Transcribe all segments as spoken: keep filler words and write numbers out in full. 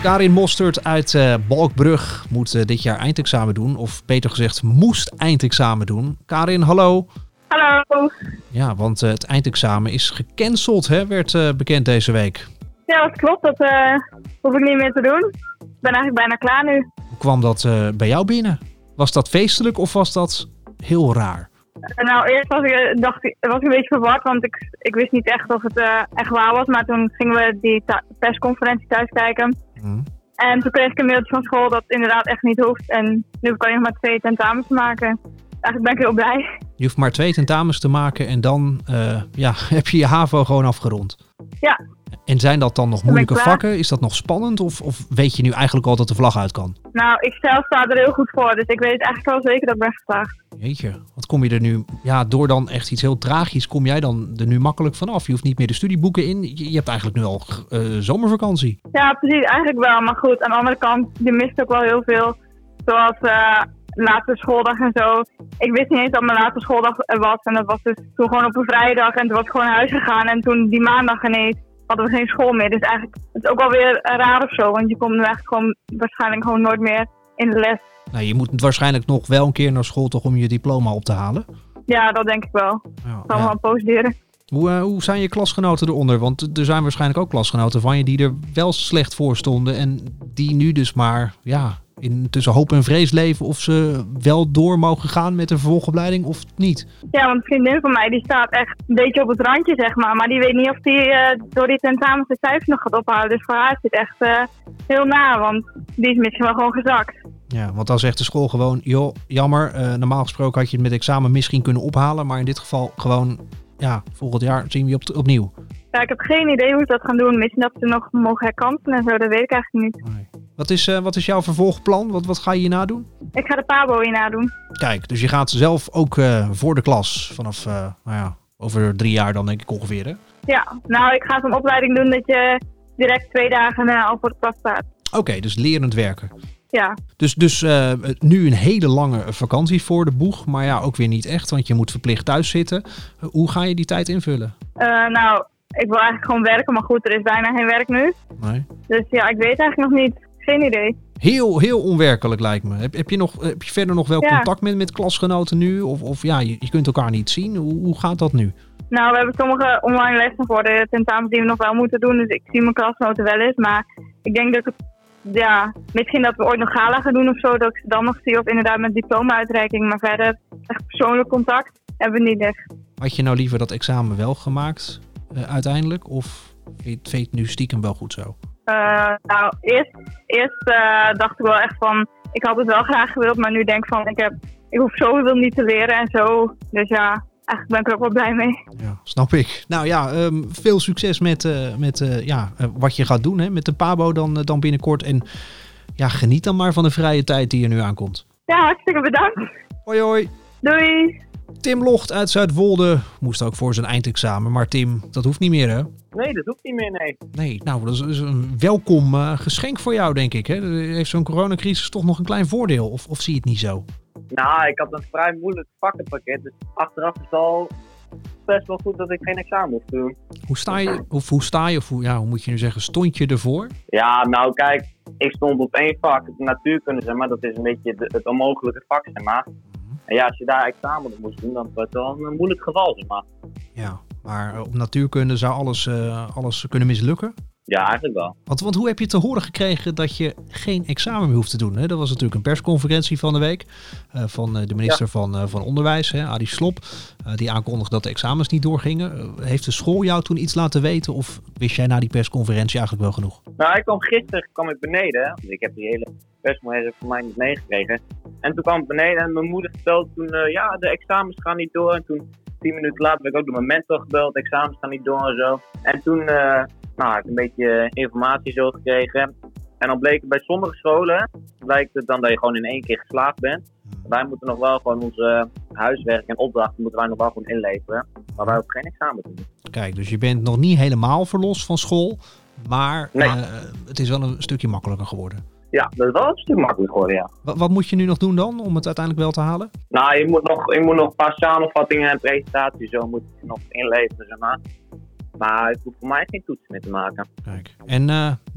Karin Mostert uit uh, Balkbrug moet uh, dit jaar eindexamen doen. Of beter gezegd, moest eindexamen doen. Karin, hallo. Hallo. Ja, want uh, het eindexamen is gecanceld, hè, werd uh, bekend deze week. Ja, dat klopt. Dat uh, hoef ik niet meer te doen. Ik ben eigenlijk bijna klaar nu. Hoe kwam dat uh, bij jou binnen? Was dat feestelijk of was dat heel raar? Uh, nou, eerst was ik, dacht ik, was ik een beetje verward, want ik, ik wist niet echt of het uh, echt waar was. Maar toen gingen we die ta- persconferentie thuis kijken. Mm. En toen kreeg ik een mailtje van school dat het inderdaad echt niet hoeft. En nu kan je nog maar twee tentamens maken. Eigenlijk ben ik heel blij. Je hoeft maar twee tentamens te maken en dan uh, ja, heb je je HAVO gewoon afgerond. Ja. En zijn dat dan nog moeilijke vakken? Is dat nog spannend? Of, of weet je nu eigenlijk al dat de vlag uit kan? Nou, ik zelf sta er heel goed voor. Dus ik weet eigenlijk wel zeker dat ik ben geslaagd. Jeetje, wat kom je er nu... Ja, door dan echt iets heel tragisch kom jij dan er nu makkelijk vanaf. Je hoeft niet meer de studieboeken in. Je, je hebt eigenlijk nu al uh, zomervakantie. Ja, precies. Eigenlijk wel. Maar goed, aan de andere kant, je mist ook wel heel veel. Zoals... Uh, laatste schooldag en zo. Ik wist niet eens dat mijn laatste schooldag er was. En dat was dus toen gewoon op een vrijdag. En toen was ik gewoon naar huis gegaan. En toen die maandag ineens hadden we geen school meer. Dus eigenlijk het is ook wel weer raar of zo. Want je komt nu eigenlijk gewoon waarschijnlijk gewoon nooit meer in de les. Nou, je moet waarschijnlijk nog wel een keer naar school toch om je diploma op te halen. Ja, dat denk ik wel. Ja, ik zal ja. wel procederen. Hoe, uh, hoe zijn je klasgenoten eronder? Want er zijn waarschijnlijk ook klasgenoten van je die er wel slecht voor stonden. En die nu dus maar... ja. in tussen hoop en vrees leven of ze wel door mogen gaan met een vervolgopleiding of niet. Ja, want een vriendin van mij die staat echt een beetje op het randje, zeg maar. Maar die weet niet of die uh, door die tentamens de cijfers nog gaat ophalen. Dus voor haar is het echt uh, heel na, want die is misschien wel gewoon gezakt. Ja, want dan zegt de school gewoon, joh, jammer. Uh, normaal gesproken had je het met examen misschien kunnen ophalen. Maar in dit geval gewoon, ja, volgend jaar zien we je op t- opnieuw. Ja, ik heb geen idee hoe ze dat gaan doen. Misschien dat ze nog mogen herkansen en zo, dat weet ik eigenlijk niet. Nee. Wat is, uh, wat is jouw vervolgplan? Wat, wat ga je hierna doen? Ik ga de Pabo hierna doen. Kijk, dus je gaat zelf ook uh, voor de klas vanaf, uh, nou ja, over drie jaar dan denk ik ongeveer, hè? Ja, nou ik ga zo'n opleiding doen dat je direct twee dagen uh, al voor de klas staat. Oké, okay, dus lerend werken. Ja. Dus, dus uh, nu een hele lange vakantie voor de boeg, maar ja, ook weer niet echt, want je moet verplicht thuis zitten. Uh, hoe ga je die tijd invullen? Uh, nou, ik wil eigenlijk gewoon werken, maar goed, er is bijna geen werk nu. Nee. Dus ja, ik weet eigenlijk nog niet. Geen idee. Heel, heel onwerkelijk lijkt me. Heb, heb, je, nog, heb je verder nog wel ja. contact met, met klasgenoten nu? Of, of ja, je, je kunt elkaar niet zien. Hoe, hoe gaat dat nu? Nou, we hebben sommige online lessen voor de tentamens die we nog wel moeten doen. Dus ik zie mijn klasgenoten wel eens. Maar ik denk dat ik, ja, misschien dat we ooit nog gala gaan doen of zo. Dat ik ze dan nog zie of inderdaad met diploma-uitreiking. Maar verder, echt persoonlijk contact hebben we niet echt. Had je nou liever dat examen wel gemaakt uh, uiteindelijk? Of vind je het nu stiekem wel goed zo? Uh, nou, eerst, eerst uh, dacht ik wel echt van, ik had het wel graag gewild, maar nu denk ik van, ik, heb, ik hoef zoveel niet te leren en zo. Dus ja, eigenlijk ben ik er ook wel blij mee. Ja, snap ik. Nou ja, um, veel succes met, uh, met uh, ja, uh, wat je gaat doen, hè, met de Pabo dan, uh, dan binnenkort. En ja, geniet dan maar van de vrije tijd die er nu aankomt. Ja, hartstikke bedankt. Hoi hoi. Doei. Tim Locht uit Zuidwolde moest ook voor zijn eindexamen. Maar Tim, dat hoeft niet meer, hè? Nee, dat hoeft niet meer, nee. Nee, nou, dat is een welkom uh, geschenk voor jou, denk ik. Hè? Heeft zo'n coronacrisis toch nog een klein voordeel? Of, of zie je het niet zo? Nou, ik had een vrij moeilijk vakkenpakket. Dus achteraf is het al best wel goed dat ik geen examen hoef te doen. Hoe sta je, of hoe sta je, of hoe, ja, hoe moet je nu zeggen, stond je ervoor? Ja, nou kijk, ik stond op één vak, het natuurkunde, zeg maar. Dat is een beetje de, het onmogelijke vak, zeg maar. En ja, als je daar examen op moest doen, dan was het wel een moeilijk geval, zeg maar. Ja, maar op natuurkunde zou alles, uh, alles kunnen mislukken? Ja, eigenlijk wel. Want, want hoe heb je te horen gekregen dat je geen examen meer hoeft te doen? Hè? Dat was natuurlijk een persconferentie van de week uh, van uh, de minister ja. van, uh, van Onderwijs, hè, Adi Slob. Uh, die aankondigde dat de examens niet doorgingen. Uh, heeft de school jou toen iets laten weten of wist jij na die persconferentie eigenlijk wel genoeg? Nou, ik kwam gisteren kwam ik beneden. Want ik heb die hele persconferentie voor mij niet meegekregen. En toen kwam ik beneden en mijn moeder vertelde toen, uh, ja, de examens gaan niet door. En toen, tien minuten later, werd ik ook door mijn mentor gebeld. Examens gaan niet door en zo. En toen... Uh, Nou, ik heb een beetje informatie zo gekregen. En dan bleek het bij sommige scholen, blijkt het dan dat je gewoon in één keer geslaagd bent. Wij moeten nog wel gewoon onze huiswerk en opdrachten moeten wij nog wel gewoon inleveren. Maar wij hoeven geen examen te doen. Kijk, dus je bent nog niet helemaal verlost van school. Maar nee. uh, het is wel een stukje makkelijker geworden. Ja, dat is wel een stuk makkelijker geworden, ja. Wat, wat moet je nu nog doen dan, om het uiteindelijk wel te halen? Nou, je moet nog, je moet nog een paar samenvattingen en presentaties zo moet je nog inleveren, zeg maar. Maar het hoeft voor mij geen toets meer te maken. Kijk. En uh,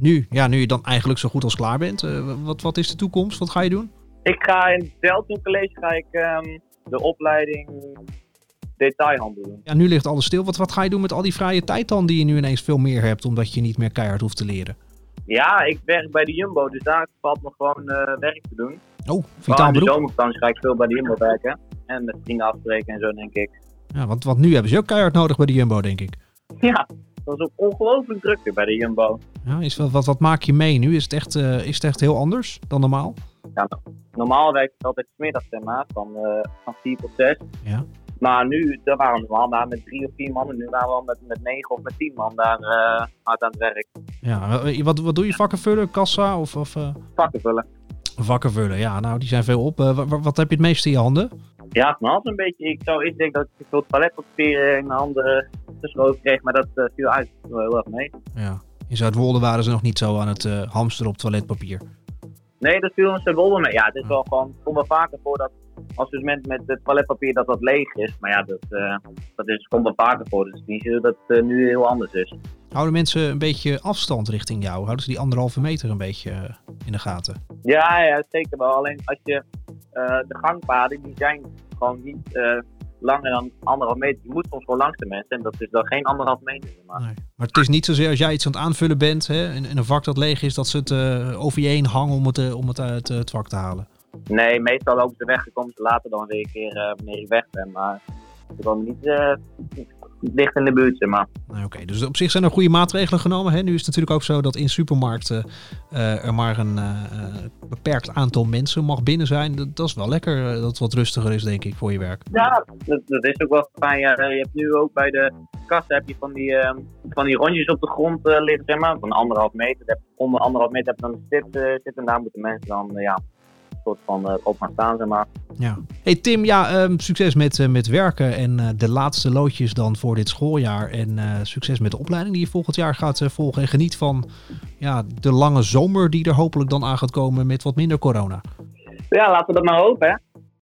nu, ja, nu je dan eigenlijk zo goed als klaar bent, uh, wat, wat is de toekomst? Wat ga je doen? Ik ga in Delton College ga ik um, de opleiding detailhandel doen. Ja, nu ligt alles stil. Wat, wat ga je doen met al die vrije tijd dan die je nu ineens veel meer hebt, omdat je niet meer keihard hoeft te leren? Ja, ik werk bij de Jumbo, dus daar valt me gewoon uh, werk te doen. Oh, vitaal beroep. In de zomervakantie ga ik veel bij de Jumbo werken. En met vrienden afspreken en zo, denk ik. Ja, want, want nu hebben ze ook keihard nodig bij de Jumbo, denk ik. Ja, dat is ook ongelooflijk druk bij de Jumbo. Ja, is wat, wat, wat maak je mee nu? Is het, echt, uh, is het echt heel anders dan normaal? Ja, normaal werk ik altijd 's middags, zeg maar, van, uh, van vier tot zes. Ja. Maar nu, daar waren we normaal maar met drie of vier man. En nu waren we al met, met negen of met tien man daar uh, hard aan het werk. Ja, wat, wat doe je? Vakken vullen, kassa of... of uh... Vakken vullen. Vakken vullen, ja, nou die zijn veel op. Uh, wat, wat heb je het meest in je handen? Ja, van alles een beetje. Ik zou eerst denken dat ik veel toiletpapier in mijn handen geschoten kreeg, maar dat uh, viel uit heel erg mee. Ja, in Zuidwolde waren ze nog niet zo aan het uh, hamsteren op toiletpapier. Nee, dat viel in Zuidwolde mee. Ja, het is wel gewoon, het komt wel vaker voor dat als dus met, met het toiletpapier dat dat leeg is. Maar ja, dat, uh, dat is, komt wel vaker voor. Dus het is niet zo dat het uh, nu heel anders is. Houden mensen een beetje afstand richting jou? Houden ze die anderhalve meter een beetje uh, in de gaten? Ja, ja, zeker wel. Alleen als je uh, de gangpaden, die zijn gewoon niet uh, langer dan anderhalf meter. Je moet soms gewoon langs de mensen en dat is dan geen anderhalf meter. Maar, nee. Maar het is niet zozeer als jij iets aan het aanvullen bent, hè, in, in een vak dat leeg is, dat ze het uh, over je heen hangen om het, uh, om het uit uh, het vak te halen. Nee, meestal lopen ze weg, dan komen ze later dan weer een keer uh, wanneer ik weg ben. Maar ze komen niet uh, dicht in de buurt, zeg maar. Nee, Oké, okay. Dus op zich zijn er goede maatregelen genomen. Hè? Nu is het natuurlijk ook zo dat in supermarkten uh, er maar een uh, beperkt aantal mensen mag binnen zijn. Dat, dat is wel lekker uh, dat het wat rustiger is, denk ik, voor je werk. Ja, dat, dat is ook wel fijn. Ja, je hebt nu ook bij de kassen heb je van die, uh, van die rondjes op de grond uh, liggen, zeg maar. Van anderhalf meter. Onder anderhalf meter heb je dan een stip uh, zitten en daar moeten mensen dan, uh, ja... soort van uh, op gaan staan, zeg maar. Ja. Hey Tim, ja, um, succes met, uh, met werken en uh, de laatste loodjes dan voor dit schooljaar. En uh, succes met de opleiding die je volgend jaar gaat uh, volgen. En geniet van ja, de lange zomer die er hopelijk dan aan gaat komen met wat minder corona. Ja, laten we dat maar hopen, hè.